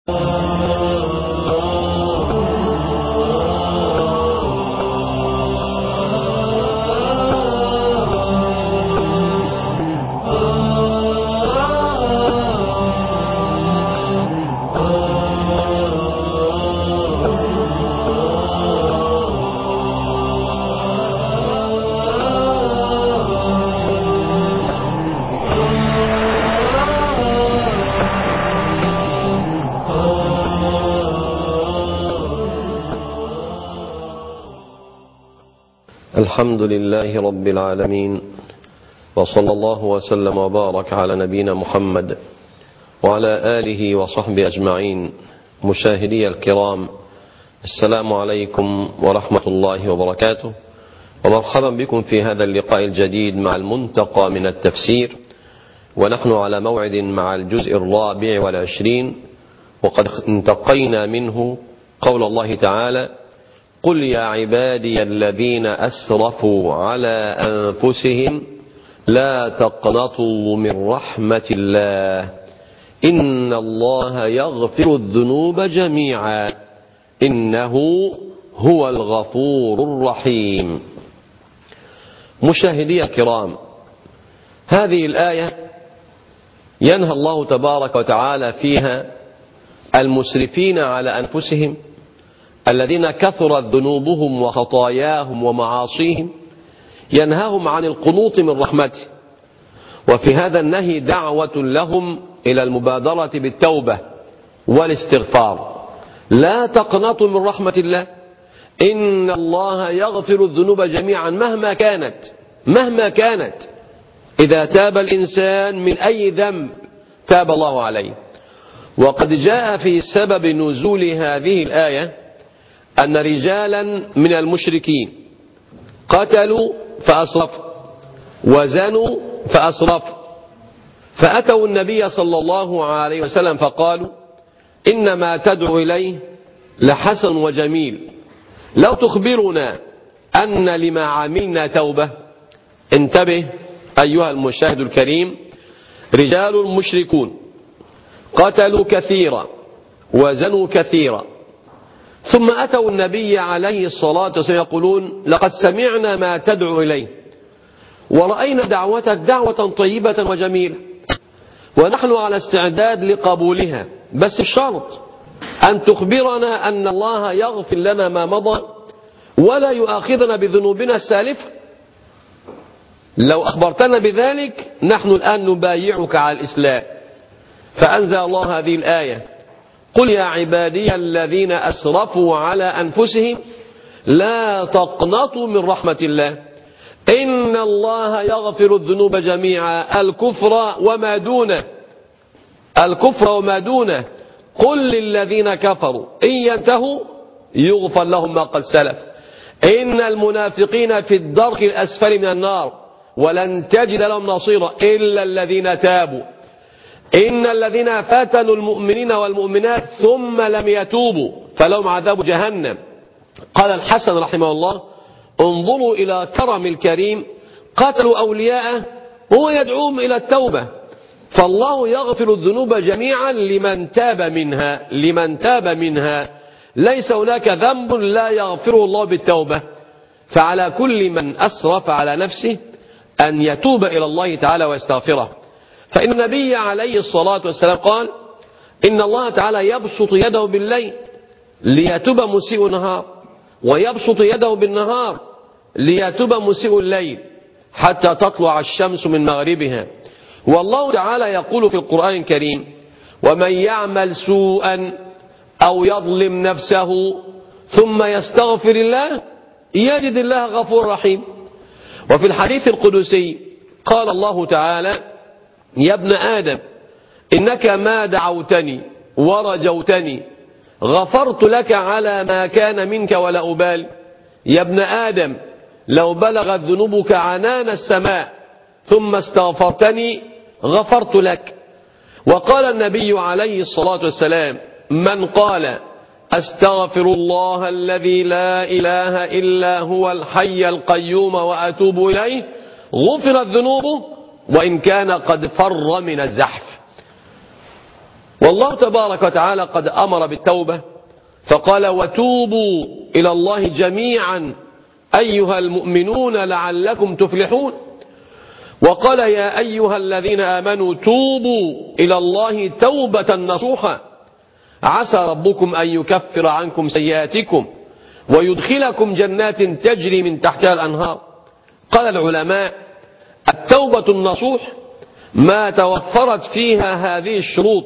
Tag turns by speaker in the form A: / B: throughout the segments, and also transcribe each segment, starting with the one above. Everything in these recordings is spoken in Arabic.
A: الحمد لله رب العالمين، وصلى الله وسلم وبارك على نبينا محمد وعلى آله وصحبه أجمعين. مشاهدي الكرام، السلام عليكم ورحمة الله وبركاته، ومرحبا بكم في هذا اللقاء الجديد مع المنتقى من التفسير، ونحن على موعد مع الجزء 24، وقد انتقينا منه قول الله تعالى: قل يا عبادي الذين أسرفوا على أنفسهم لا تقنطوا من رحمة الله إن الله يغفر الذنوب جميعا إنه هو الغفور الرحيم. مشاهدي الكرام، هذه الآية ينهى الله تبارك وتعالى فيها المسرفين على أنفسهم الذين كثرت ذنوبهم وخطاياهم ومعاصيهم، ينهاهم عن القنوط من رحمته. وفي هذا النهي دعوة لهم إلى المبادرة بالتوبة والاستغفار. لا تقنطوا من رحمة الله إن الله يغفر الذنوب جميعا مهما كانت. إذا تاب الإنسان من أي ذنب تاب الله عليه. وقد جاء في سبب نزول هذه الآية أن رجالا من المشركين قتلوا فأسرفوا وزنوا فأسرفوا، فأتوا النبي صلى الله عليه وسلم فقالوا: إنما تدعو إليه لحسن وجميل، لو تخبرنا أن لما عملنا توبة. انتبه أيها المشاهد الكريم، رجال مشركون قتلوا كثيرا وزنوا كثيرا، ثم أتوا النبي عليه الصلاة والسلام يقولون: لقد سمعنا ما تدعو إليه ورأينا دعوتك دعوة طيبة وجميلة، ونحن على استعداد لقبولها، بس الشرط أن تخبرنا أن الله يغفر لنا ما مضى ولا يؤاخذنا بذنوبنا السالفة. لو أخبرتنا بذلك نحن الآن نبايعك على الإسلام. فأنزل الله هذه الآية: قل يا عبادي الذين أسرفوا على أنفسهم لا تقنطوا من رحمة الله إن الله يغفر الذنوب جميعا الكفر وما دونه قل للذين كفروا إن ينتهوا يغفر لهم ما قد سلف إن المنافقين في الدرك الأسفل من النار ولن تجد لهم نصيرا إلا الذين تابوا إن الذين فتنوا المؤمنين والمؤمنات ثم لم يتوبوا فلهم عذاب جهنم. قال الحسن رحمه الله: انظروا إلى كرم الكريم، قتلوا أولياءه وهو يدعوهم إلى التوبة، فالله يغفر الذنوب جميعا لمن تاب منها. ليس هناك ذنب لا يغفره الله بالتوبة. فعلى كل من أسرف على نفسه أن يتوب إلى الله تعالى ويستغفره. فإن النبي عليه الصلاة والسلام قال: إن الله تعالى يبسط يده بالليل ليتوب مسيء النهار، ويبسط يده بالنهار ليتوب مسيء الليل حتى تطلع الشمس من مغربها. والله تعالى يقول في القرآن الكريم: ومن يعمل سوءا أو يظلم نفسه ثم يستغفر الله يجد الله غفور رحيم. وفي الحديث القدسي قال الله تعالى: يا ابن آدم إنك ما دعوتني ورجوتني غفرت لك على ما كان منك ولا أبالي. يا ابن آدم لو بلغت ذنوبك عنان السماء ثم استغفرتني غفرت لك. وقال النبي عليه الصلاة والسلام: من قال أستغفر الله الذي لا إله إلا هو الحي القيوم وأتوب إليه غفرت ذنوبه وإن كان قد فر من الزحف. والله تبارك وتعالى قد أمر بالتوبة فقال وتوبوا إلى الله جميعا أيها المؤمنون لعلكم تفلحون. وقال يا أيها الذين آمنوا توبوا إلى الله توبة نصوحا عسى ربكم أن يكفر عنكم سيئاتكم ويدخلكم جنات تجري من تحتها الأنهار. قال العلماء التوبة النصوح ما توفرت فيها هذه الشروط: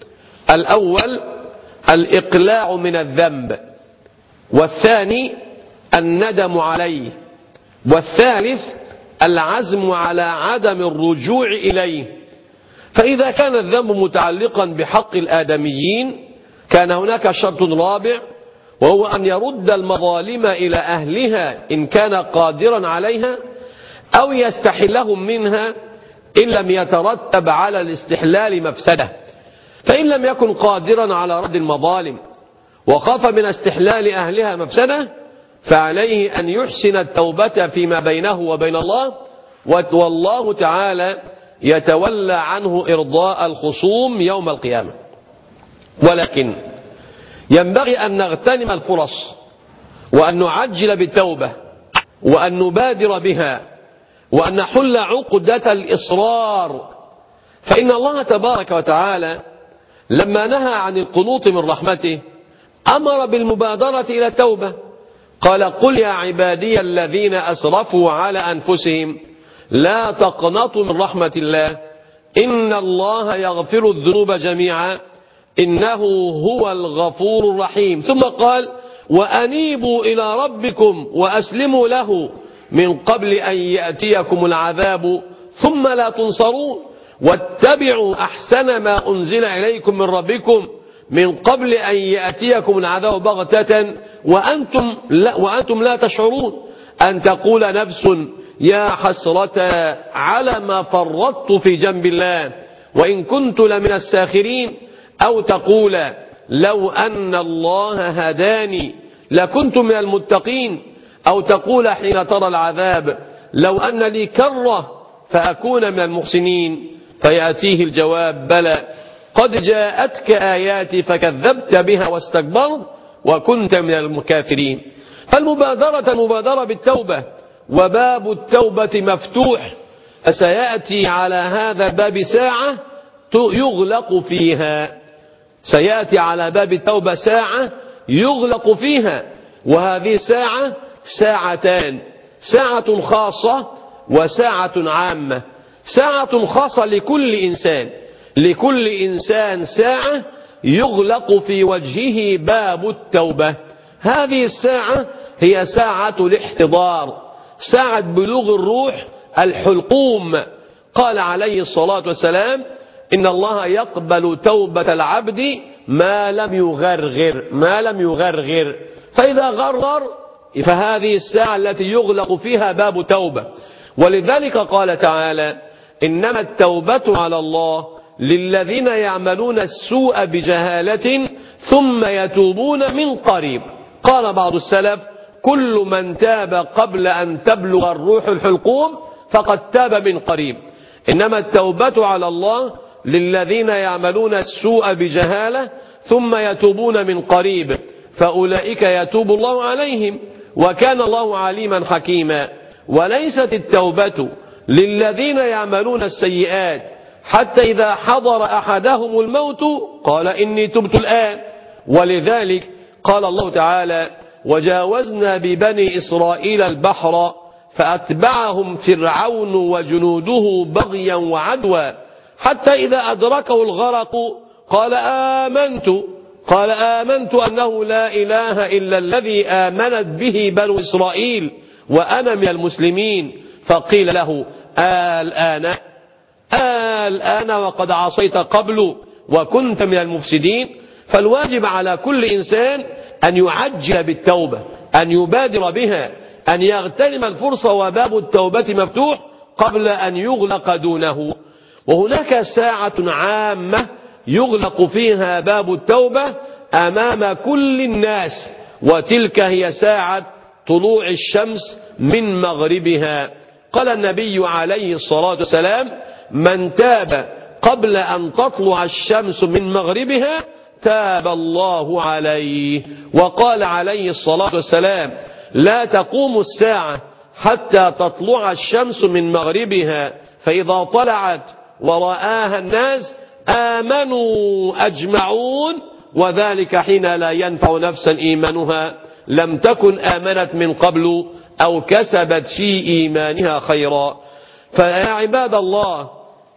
A: الأول الإقلاع من الذنب، والثاني الندم عليه، والثالث العزم على عدم الرجوع إليه. فإذا كان الذنب متعلقا بحق الآدميين كان هناك شرط رابع، وهو أن يرد المظالم إلى أهلها إن كان قادرا عليها، أو يستحلهم منها إن لم يترتب على الاستحلال مفسدة. فإن لم يكن قادرا على رد المظالم وخاف من استحلال أهلها مفسدة فعليه أن يحسن التوبة فيما بينه وبين الله، والله تعالى يتولى عنه إرضاء الخصوم يوم القيامة. ولكن ينبغي أن نغتنم الفرص وأن نعجل بالتوبة وأن نبادر بها وأن نحل عقدة الإصرار، فإن الله تبارك وتعالى لما نهى عن القنوط من رحمته أمر بالمبادرة إلى التوبة. قال قل يا عبادي الذين أسرفوا على أنفسهم لا تقنطوا من رحمة الله إن الله يغفر الذنوب جميعا إنه هو الغفور الرحيم. ثم قال وأنيبوا إلى ربكم وأسلموا له من قبل أن يأتيكم العذاب ثم لا تنصرون واتبعوا أحسن ما أنزل إليكم من ربكم من قبل أن يأتيكم العذاب بغتة وأنتم لا تشعرون أن تقول نفس يا حسرة على ما فرطت في جنب الله وإن كنت لمن الساخرين، أو تقول لو أن الله هداني لكنت من المتقين، أو تقول حين ترى العذاب لو أن لي كرة فأكون من المحسنين، فيأتيه الجواب بلى قد جاءتك آياتي فكذبت بها واستكبرت وكنت من الكافرين. المبادرة بالتوبة، وباب التوبة مفتوح، فسيأتي على هذا الباب ساعة يغلق فيها، سيأتي على باب التوبة ساعة يغلق فيها، وهذه الساعة ساعتان: ساعة خاصة وساعة عامة. ساعة خاصة لكل إنسان ساعة يغلق في وجهه باب التوبة. هذه الساعة هي ساعة الاحتضار، ساعة بلوغ الروح الحلقوم. قال عليه الصلاة والسلام إن الله يقبل توبة العبد ما لم يغرغر، فإذا غرغر فهذه الساعة التي يغلق فيها باب توبة. ولذلك قال تعالى إنما التوبة على الله للذين يعملون السوء بجهالة ثم يتوبون من قريب. قال بعض السلف كل من تاب قبل أن تبلغ الروح الحلقوم فقد تاب من قريب. إنما التوبة على الله للذين يعملون السوء بجهالة ثم يتوبون من قريب فأولئك يتوب الله عليهم وكان الله عليما حكيما. وليست التوبة للذين يعملون السيئات حتى إذا حضر أحدهم الموت قال إني تبت الآن. ولذلك قال الله تعالى وجاوزنا ببني إسرائيل البحر فأتبعهم فرعون وجنوده بغيا وعدوا حتى إذا أدركه الغرق قال آمنت أنه لا إله إلا الذي آمنت به بنو إسرائيل وأنا من المسلمين. فقيل له الآن وقد عصيت قبل وكنت من المفسدين. فالواجب على كل إنسان أن يعجل بالتوبة، أن يبادر بها، أن يغتنم الفرصة وباب التوبة مفتوح قبل أن يغلق دونه. وهناك ساعة عامة يغلق فيها باب التوبة أمام كل الناس، وتلك هي ساعة طلوع الشمس من مغربها. قال النبي عليه الصلاة والسلام من تاب قبل أن تطلع الشمس من مغربها تاب الله عليه. وقال عليه الصلاة والسلام: لا تقوم الساعة حتى تطلع الشمس من مغربها، فإذا طلعت ورآها الناس آمنوا أجمعون، وذلك حين لا ينفع نفسا إيمانها لم تكن آمنت من قبل أو كسبت في إيمانها خيرا. فيا عباد الله،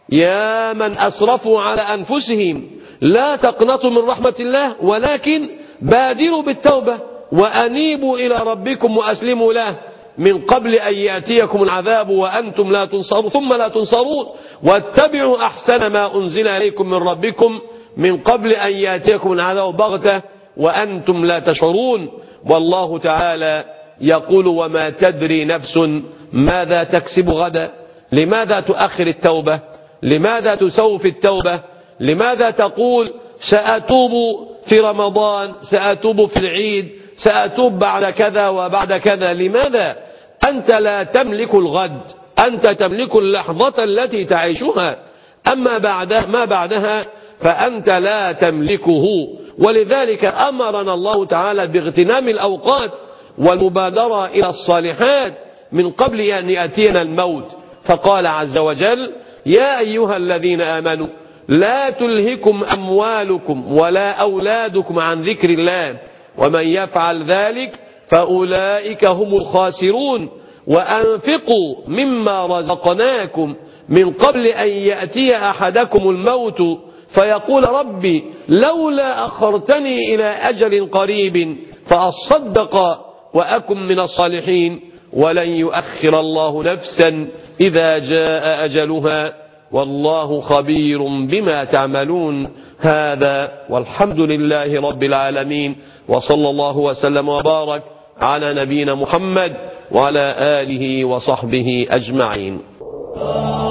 A: يا من أسرفوا على أنفسهم، لا تقنطوا من رحمة الله، ولكن بادروا بالتوبة وأنيبوا إلى ربكم وأسلموا له من قبل أن يأتيكم العذاب وأنتم لا تنصرون ثم لا تنصرون، واتبعوا أحسن ما أنزل إليكم من ربكم من قبل أن يأتيكم العذاب بغتة وأنتم لا تشعرون. والله تعالى يقول: وما تدري نفس ماذا تكسب غدا. لماذا تؤخر التوبة؟ لماذا تسوف التوبة؟ لماذا تقول سأتوب في رمضان، سأتوب في العيد، سأتوب بعد كذا وبعد كذا؟ لماذا؟ أنت لا تملك الغد، أنت تملك اللحظة التي تعيشها، أما ما بعدها فأنت لا تملكه. ولذلك أمرنا الله تعالى باغتنام الأوقات والمبادرة إلى الصالحات من قبل أن يأتينا الموت، فقال عز وجل: يا أيها الذين آمنوا لا تلهكم أموالكم ولا أولادكم عن ذكر الله ومن يفعل ذلك فأولئك هم الخاسرون، وأنفقوا مما رزقناكم من قبل أن يأتي أحدكم الموت فيقول ربي لولا أخرتني إلى أجل قريب فأصدق وأكن من الصالحين ولن يؤخر الله نفسا إذا جاء أجلها والله خبير بما تعملون. هذا والحمد لله رب العالمين، وصلى الله وسلم وبارك على نبينا محمد وعلى آله وصحبه أجمعين.